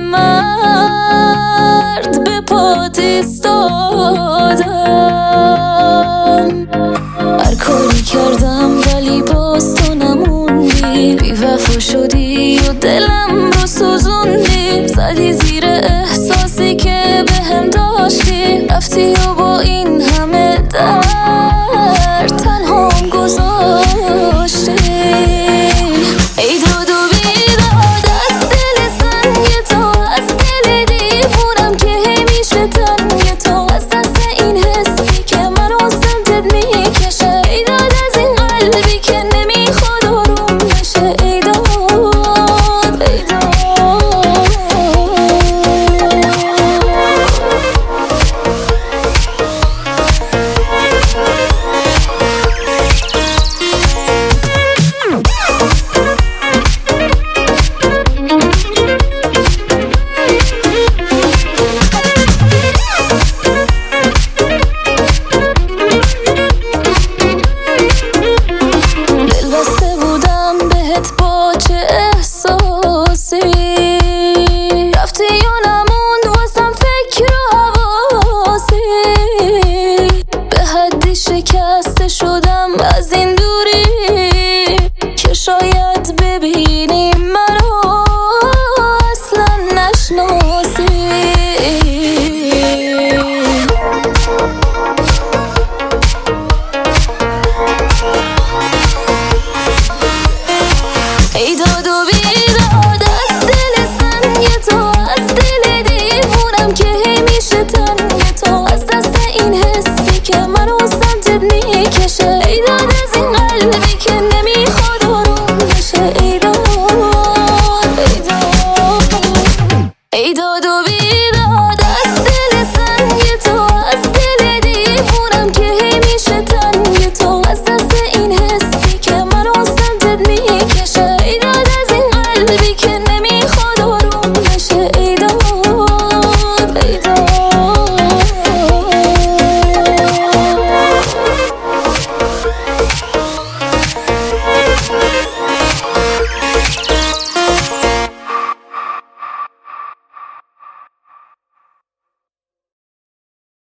مرد به پات ایستادم. هر کاری کردم ولی باز تو نموندی، بی وفا شدی و دلم رو سوزوندی. زدی زیر احساسی که بهم داشتی، رفتی و با این همه درد تنهام گذاشتی. ای داد و بیداد از دل سنگ تو، از دل دیوونم که همیشه تنگ تو، از دست این حسی که منو سمتت میکشه. ای داد از این قلبی که نمیخواد آروم بشه. ای داد ای داد. با چه احساسی رفتی و نموند واسم فکر و حواسی. به حدی شکسته شدم از این دوری که شاید ببینی منو اصلا نشناسی. ای داد و بیداد از دل سنگ تو، از دل دیوونم که همیشه تنگ تو، از دست این حسی که منو سمتت میکشه. ای داد از این قلبی که نمیخواد آروم بشه. ای داد ای داد ای داد.